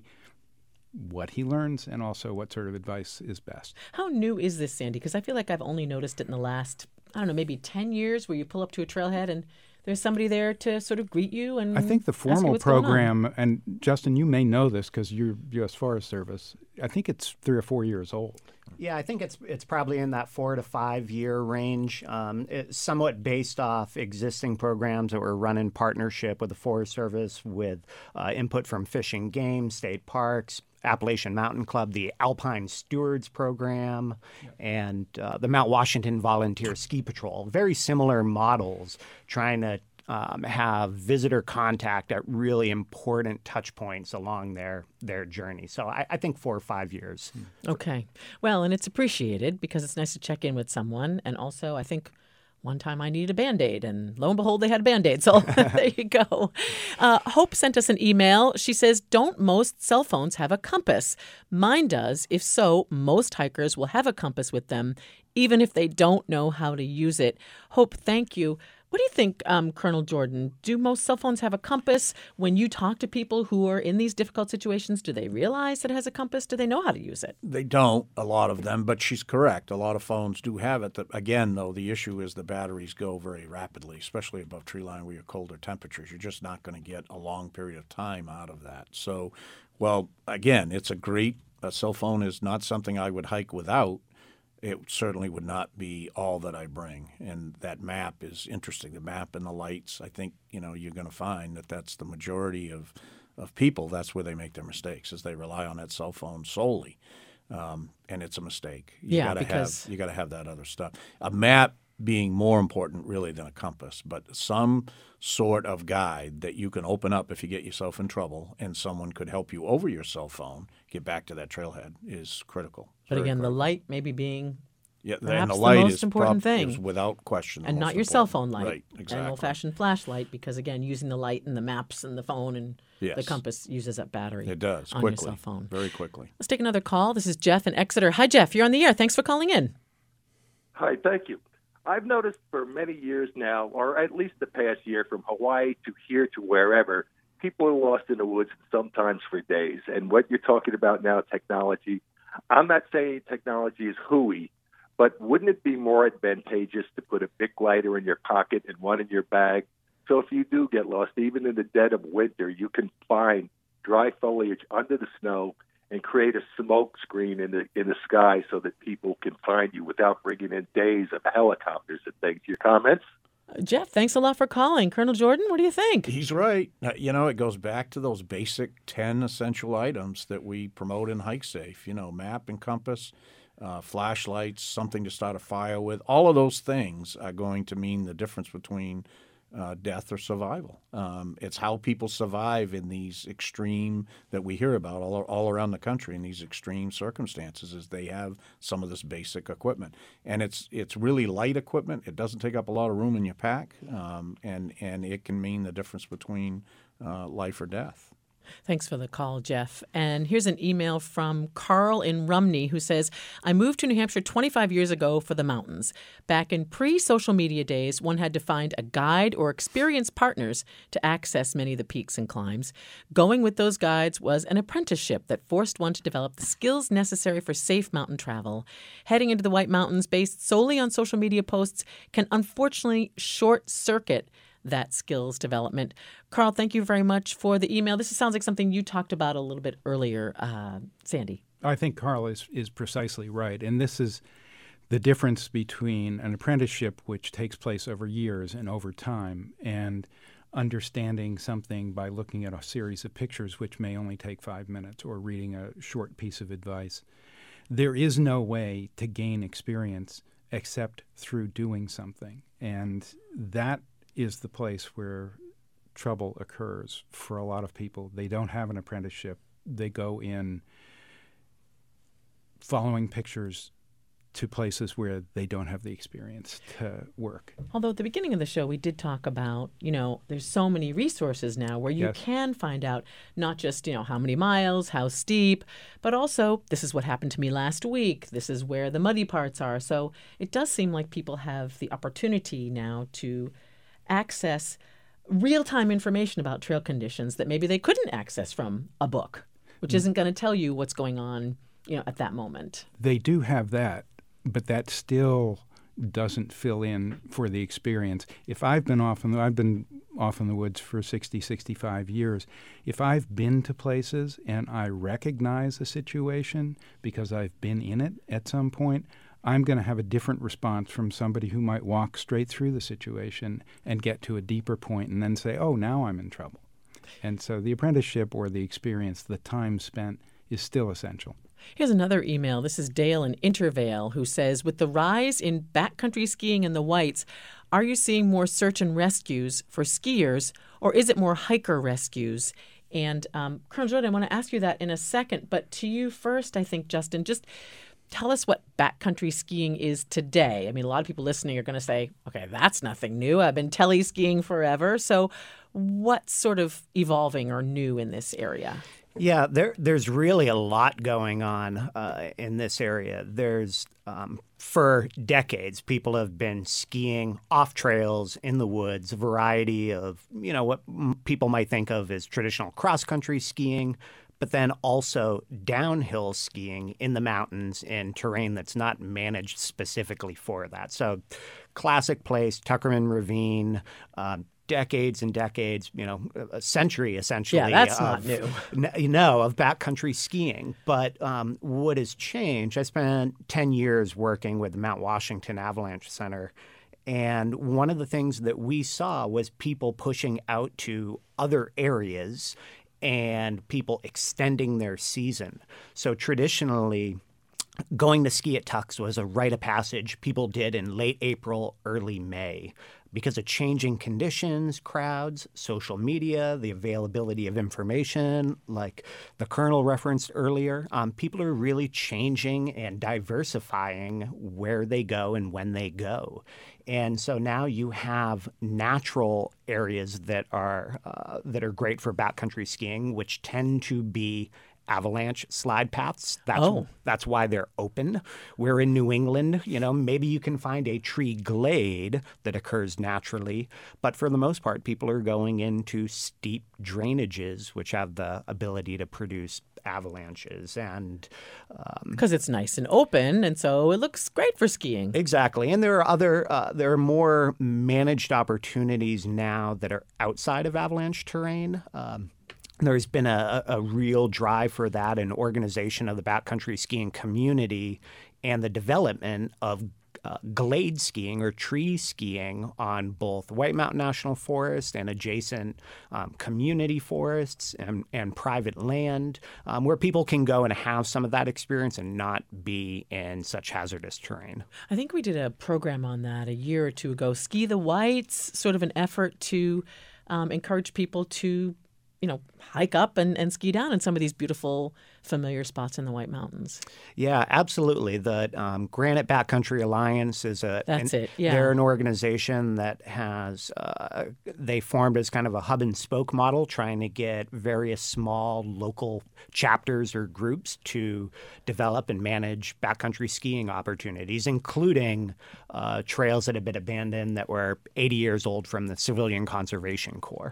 what he learns and also what sort of advice is best. How new is this, Sandy? Because I feel like I've only noticed it in the last, I don't know, maybe ten years, where you pull up to a trailhead and there's somebody there to sort of greet you and I think the ask you formal what's going on. program, and Justin, you may know this because you're U S Forest Service, I think it's three or four years old. Yeah, I think it's it's probably in that four to five year range. Um, it's somewhat based off existing programs that were run in partnership with the Forest Service, with uh, input from Fish and Game, state parks, Appalachian Mountain Club, the Alpine Stewards Program, yeah. and uh, the Mount Washington Volunteer Ski Patrol. Very similar models, trying to um, have visitor contact at really important touch points along their, their journey. So I, I think four or five years. Okay. Well, and it's appreciated because it's nice to check in with someone. And also, I think one time I needed a Band-Aid, and lo and behold, they had a Band-Aid. So there you go. Uh, Hope sent us an email. She says, don't most cell phones have a compass? Mine does. If so, most hikers will have a compass with them, even if they don't know how to use it. Hope, thank you. What do you think, um, Colonel Jordan? Do most cell phones have a compass? When you talk to people who are in these difficult situations, do they realize that it has a compass? Do they know how to use it? They don't, a lot of them, but she's correct. A lot of phones do have it. Again, though, the issue is the batteries go very rapidly, especially above tree line where you have colder temperatures. You're just not going to get a long period of time out of that. So, well, again, it's a great – a cell phone is not something I would hike without. It certainly would not be all that I bring. And that map is interesting. The map and the lights, I think, you know, you're going to find that that's the majority of, of people. That's where they make their mistakes, is they rely on that cell phone solely. Um, and it's a mistake. You yeah, gotta because have, you got to have that other stuff. A map being more important really than a compass, but some sort of guide that you can open up if you get yourself in trouble and someone could help you over your cell phone get back to that trailhead is critical. It's but again, critical. the light maybe being yeah, perhaps and the, the light most is important prob- thing. is without question. And not most your cell important. phone light. Right, exactly. An old-fashioned flashlight, because, again, using the light and the maps and the phone and yes. the compass uses up battery. It does, on quickly, your cell phone. Very quickly. Let's take another call. This is Jeff in Exeter. Hi, Jeff. You're on the air. Thanks for calling in. Hi, thank you. I've noticed for many years now, or at least the past year, from Hawaii to here to wherever, people are lost in the woods sometimes for days. And what you're talking about now, technology, I'm not saying technology is hooey, but wouldn't it be more advantageous to put a big lighter in your pocket and one in your bag? So if you do get lost, even in the dead of winter, you can find dry foliage under the snow and create a smoke screen in the in the sky so that people can find you without bringing in days of helicopters and things. Your comments? Jeff, thanks a lot for calling. Colonel Jordan, what do you think? He's right. Uh, You know, it goes back to those basic ten essential items that we promote in HikeSafe. You know, map and compass, uh, flashlights, something to start a fire with. All of those things are going to mean the difference between uh, death or survival. Um, it's how people survive in these extreme that we hear about all, all around the country in these extreme circumstances is they have some of this basic equipment. And it's it's really light equipment. It doesn't take up a lot of room in your pack, um, and, and it can mean the difference between uh, life or death. Thanks for the call, Jeff. And here's an email from Carl in Rumney who says, I moved to New Hampshire twenty-five years ago for the mountains. Back in pre-social media days, one had to find a guide or experienced partners to access many of the peaks and climbs. Going with those guides was an apprenticeship that forced one to develop the skills necessary for safe mountain travel. Heading into the White Mountains based solely on social media posts can unfortunately short-circuit that skills development. Carl, thank you very much for the email. This sounds like something you talked about a little bit earlier, uh, Sandy. I think Carl is, is precisely right. And this is the difference between an apprenticeship, which takes place over years and over time, and understanding something by looking at a series of pictures, which may only take five minutes, or reading a short piece of advice. There is no way to gain experience except through doing something. And that is the place where trouble occurs for a lot of people. They don't have an apprenticeship. They go in following pictures to places where they don't have the experience to work. Although at the beginning of the show, we did talk about, you know, there's so many resources now where you Yes. can find out not just, you know, how many miles, how steep, but also this is what happened to me last week. This is where the muddy parts are. So it does seem like people have the opportunity now to access real-time information about trail conditions that maybe they couldn't access from a book, which isn't going to tell you what's going on, you know, at that moment. They do have that, but that still doesn't fill in for the experience. If I've been off in the, I've been off in the woods for sixty, sixty-five years, if I've been to places and I recognize a situation because I've been in it at some point, I'm going to have a different response from somebody who might walk straight through the situation and get to a deeper point and then say, oh, now I'm in trouble. And so the apprenticeship or the experience, the time spent, is still essential. Here's another email. This is Dale in Intervale who says, with the rise in backcountry skiing in the Whites, are you seeing more search and rescues for skiers, or is it more hiker rescues? And um, Colonel Jordan, I want to ask you that in a second, but to you first, I think, Justin, just tell us what backcountry skiing is today. I mean, a lot of people listening are going to say, okay, that's nothing new. I've been tele-skiing forever. So what's sort of evolving or new in this area? Yeah, there, there's really a lot going on uh, in this area. There's, um, for decades, people have been skiing off trails in the woods, a variety of, you know, what m- people might think of as traditional cross-country skiing, but then also downhill skiing in the mountains in terrain that's not managed specifically for that. So classic place, Tuckerman Ravine, um, decades and decades, you know, a century essentially. Yeah, that's of, not new. You know, of backcountry skiing. But um, what has changed, I spent ten years working with the Mount Washington Avalanche Center. And one of the things that we saw was people pushing out to other areas and people extending their season. So traditionally, going to ski at Tux was a rite of passage people did in late April, early May. Because of changing conditions, crowds, social media, the availability of information, like the Colonel referenced earlier, um, people are really changing and diversifying where they go and when they go. And so now you have natural areas that are uh, that are great for backcountry skiing, which tend to be avalanche slide paths. That's, oh. that's why they're open. We're in New England. You know, maybe you can find a tree glade that occurs naturally, but for the most part, people are going into steep drainages, which have the ability to produce avalanches. And because um, it's nice and open, and so it looks great for skiing. Exactly. And there are other, uh, there are more managed opportunities now that are outside of avalanche terrain. Um, there's been a, a real drive for that and organization of the backcountry skiing community and the development of uh, glade skiing or tree skiing on both White Mountain National Forest and adjacent um, community forests and, and private land um, where people can go and have some of that experience and not be in such hazardous terrain. I think we did a program on that a year or two ago. Ski the Whites, sort of an effort to um, encourage people to you know, hike up and, and ski down in some of these beautiful, familiar spots in the White Mountains. Yeah, absolutely. The um, Granite Backcountry Alliance is a That's an, it. Yeah. They're an organization that has uh, they formed as kind of a hub and spoke model, trying to get various small local chapters or groups to develop and manage backcountry skiing opportunities, including uh, trails that have been abandoned that were eighty years old from the Civilian Conservation Corps.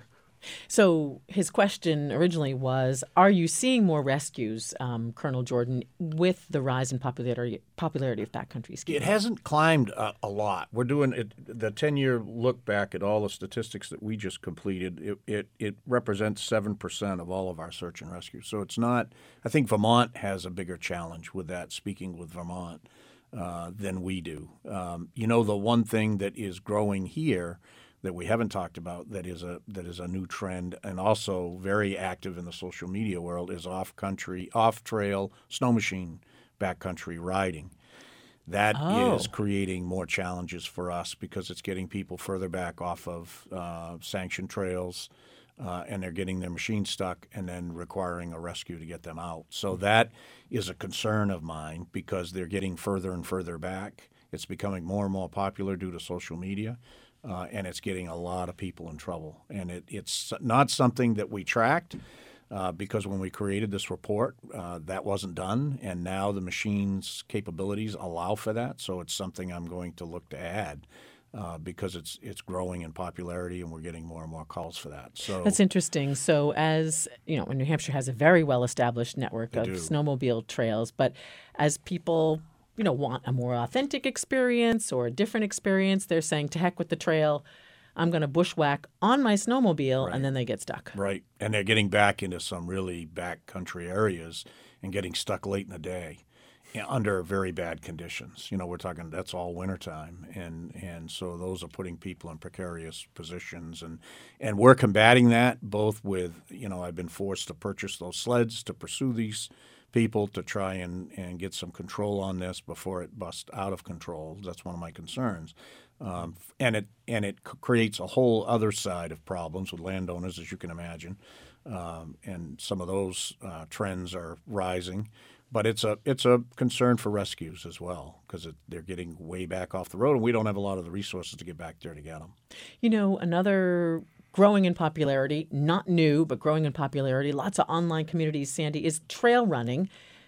So his question originally was, are you seeing more rescues, um, Colonel Jordan, with the rise in popularity popularity of backcountry skiing? It hasn't climbed a, a lot. We're doing it, the ten-year look back at all the statistics that we just completed. It, it, it represents seven percent of all of our search and rescue. So it's not – I think Vermont has a bigger challenge with that, speaking with Vermont, uh, than we do. Um, you know, the one thing that is growing here – that we haven't talked about that is a that is a new trend and also very active in the social media world is off-country, off-trail snow machine backcountry riding. That oh. is creating more challenges for us because it's getting people further back off of uh, sanctioned trails, uh, and they're getting their machine stuck and then requiring a rescue to get them out. So that is a concern of mine because they're getting further and further back. It's becoming more and more popular due to social media. Uh, and it's getting a lot of people in trouble. And it, it's not something that we tracked uh, because when we created this report, uh, that wasn't done. And now the machine's capabilities allow for that. So it's something I'm going to look to add uh, because it's it's growing in popularity and we're getting more and more calls for that. So that's interesting. So as, you know, New Hampshire has a very well-established network of do. snowmobile trails, but as people – you know, want a more authentic experience or a different experience, they're saying, to heck with the trail, I'm going to bushwhack on my snowmobile, right. and then they get stuck. Right. And they're getting back into some really backcountry areas and getting stuck late in the day under very bad conditions. You know, we're talking, that's all wintertime. And, and so those are putting people in precarious positions. And, and we're combating that both with, you know, I've been forced to purchase those sleds to pursue these people to try and, and get some control on this before it busts out of control. That's one of my concerns. Um, and it and it c- creates a whole other side of problems with landowners, as you can imagine. Um, and some of those uh, trends are rising. But it's a it's a concern for rescues as well because they're getting way back off the road, and we don't have a lot of the resources to get back there to get them. You know, another growing in popularity, not new, but growing in popularity, lots of online communities, Sandy, is trail running.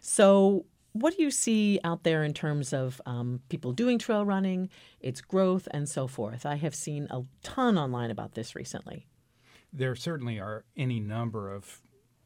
So what do you see out there in terms of um, people doing trail running, its growth, and so forth? I have seen a ton online about this recently. There certainly are any number of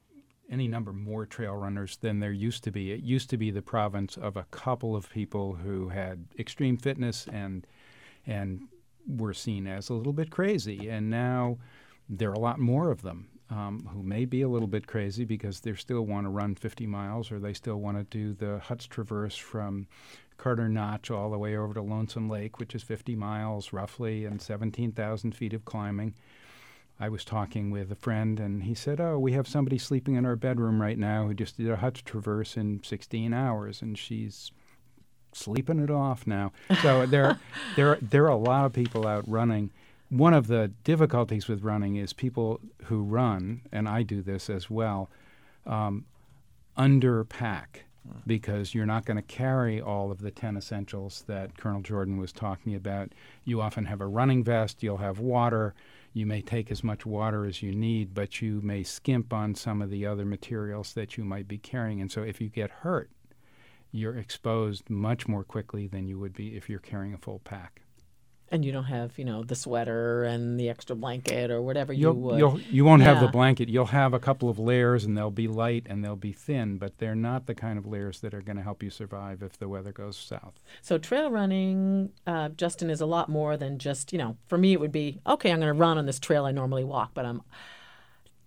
any number more trail runners than there used to be. It used to be the province of a couple of people who had extreme fitness and and were seen as a little bit crazy. And now there are a lot more of them um, who may be a little bit crazy because they still want to run fifty miles or they still want to do the Huts Traverse from Carter Notch all the way over to Lonesome Lake, which is fifty miles roughly and seventeen thousand feet of climbing. I was talking with a friend, and he said, oh, we have somebody sleeping in our bedroom right now who just did a Huts Traverse in sixteen hours, and she's sleeping it off now. So there, there, there are a lot of people out running. One of the difficulties with running is people who run, and I do this as well, um, underpack because you're not going to carry all of the ten essentials that Colonel Jordan was talking about. You often have a running vest, you'll have water, you may take as much water as you need, but you may skimp on some of the other materials that you might be carrying. And so if you get hurt, you're exposed much more quickly than you would be if you're carrying a full pack. And you don't have, you know, the sweater and the extra blanket or whatever you'll, you would. You'll, you won't yeah. have the blanket. You'll have a couple of layers, and they'll be light and they'll be thin, but they're not the kind of layers that are going to help you survive if the weather goes south. So trail running, uh, Justin, is a lot more than just, you know, for me it would be, okay, I'm going to run on this trail I normally walk, but I'm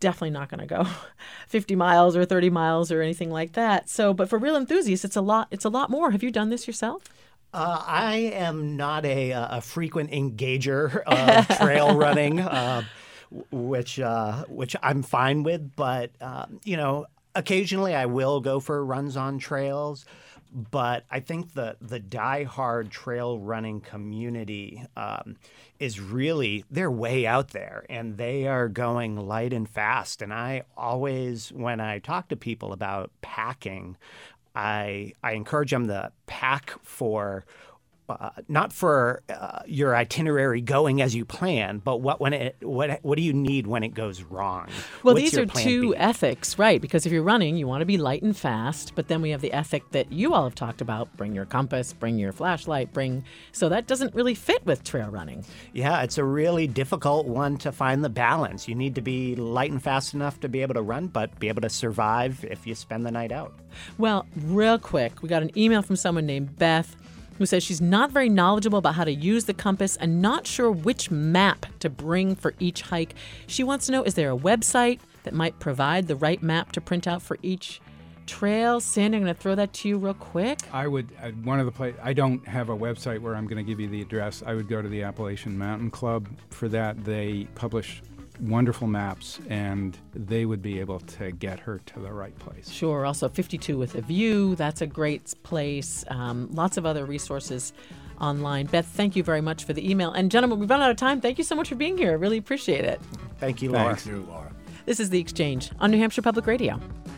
definitely not going to go fifty miles or thirty miles or anything like that. So, but for real enthusiasts, it's a lot. It's a lot more. Have you done this yourself? Uh, I am not a, a frequent engager of trail running, uh, which uh, which I'm fine with. But uh, you know, occasionally I will go for runs on trails. But I think the the diehard trail running community um, is really, they're way out there, and they are going light and fast. And I always, when I talk to people about packing, I I encourage them to pack for uh, not for uh, your itinerary going as you plan, but what when it what what do you need when it goes wrong? Well, What's these your are plan two B? ethics, right? Because if you're running, you want to be light and fast, but then we have the ethic that you all have talked about: bring your compass, bring your flashlight, bring. So that doesn't really fit with trail running. Yeah, it's a really difficult one to find the balance. You need to be light and fast enough to be able to run, but be able to survive if you spend the night out. Well, real quick, we got an email from someone named Beth who says she's not very knowledgeable about how to use the compass and not sure which map to bring for each hike. She wants to know, is there a website that might provide the right map to print out for each trail? Sandy, I'm going to throw that to you real quick. I would, uh, one of the places, I don't have a website where I'm going to give you the address. I would go to the Appalachian Mountain Club for that. They publish wonderful maps, and they would be able to get her to the right place. Sure. Also, fifty-two with a View. That's a great place. Um, lots of other resources online. Beth, thank you very much for the email. And gentlemen, we've run out of time. Thank you so much for being here. I really appreciate it. Thank you, Laura. Thank you, Laura. This is The Exchange on New Hampshire Public Radio.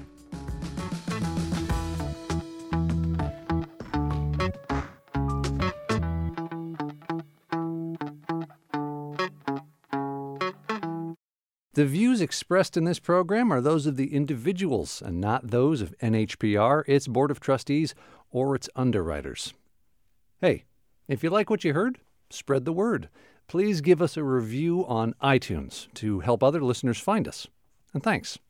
The views expressed in this program are those of the individuals and not those of N H P R, its Board of Trustees, or its underwriters. Hey, if you like what you heard, spread the word. Please give us a review on iTunes to help other listeners find us. And thanks.